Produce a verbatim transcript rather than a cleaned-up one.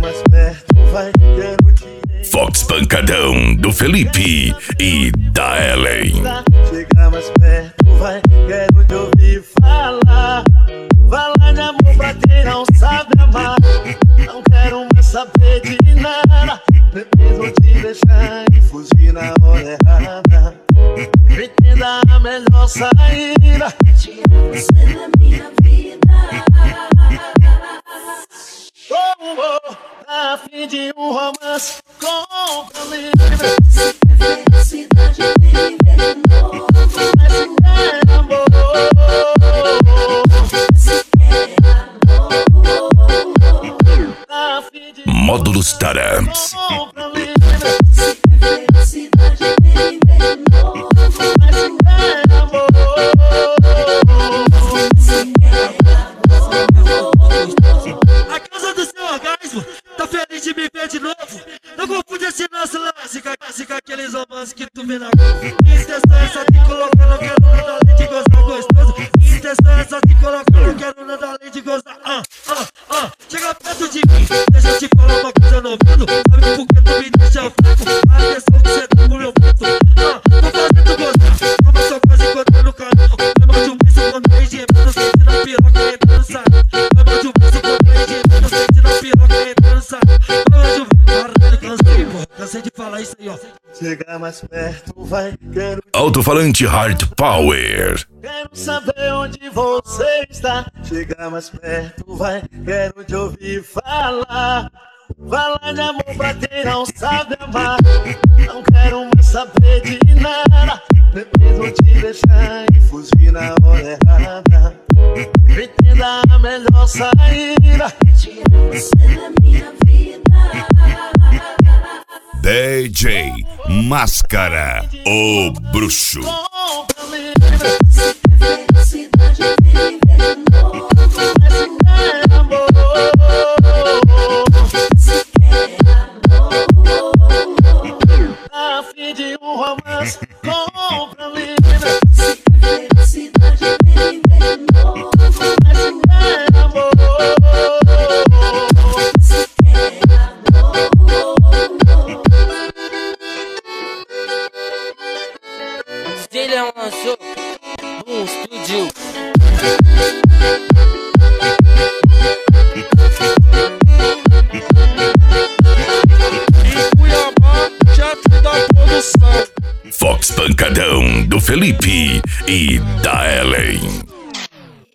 mais perto, vai, quero te... Fox Pancadão do Felipe e da Ellen. Chega mais perto, vai, quero te ouvir falar. Falar de amor pra quem não sabe amar. Não quero mais saber de nada. Preciso te deixar e fugir na hora errada. Entenda a melhor saída. Tirar você da minha vida. Oh, oh, tá a fim de um romance com livre. Se quer felicidade, vem viver de novo. Mas se quer amor, Se quer amor, tá a fim de Módulos Taramps. compra livre. se quer felicidade, vem viver de novo. Mas se quer amor, Se quer A causa do seu orgasmo, tá feliz de me ver de novo. Não confunde esse nosso lance com a- com aqueles romances que tu vê na rua. Intenção é só te colocar, não quero nada além de gozar gostoso. Intenção é só te colocar, não quero nada além de gozar. Ah, ah, ah, chega perto de mim, deixa eu te falar uma coisa no ouvido. Sabe por que tu me deixa fraco? A atenção que cê tá com meu peito. Ah, tô fazendo gozar, como eu sou quase encontrando o caminho. Vai mal de um bicho quando vem gemendo, sente na piroca entrando saco. Vai mal de um bicho quando vem gemendo, sente na piroca entrando saco. Vai mal de um bicho, caralho, cansei, porra, cansei de falar isso aí, ó. chega mais perto, vai, quero, Alto-falante Hard Power. quero saber onde você está. Chega mais perto, vai, quero te ouvir falar. Falar de amor pra quem não sabe amar. Não quero mais saber de nada. Preciso te deixar e fugir na hora errada. Entenda a melhor saída. tirar você da minha vida. D J Máscara, o bruxo. Compra livre, Se quer felicidade, vem viver de novo. mas se quer amor, Se quer amor, tá a fim de um romance. Compra livre, se quer felicidade, vem viver de novo. mas se quer amor, Se quer amor, D J Leão lançou um estúdio. Em Cuiabá, chefe da produção. Fox Pancadão do Felipe e da Ellen.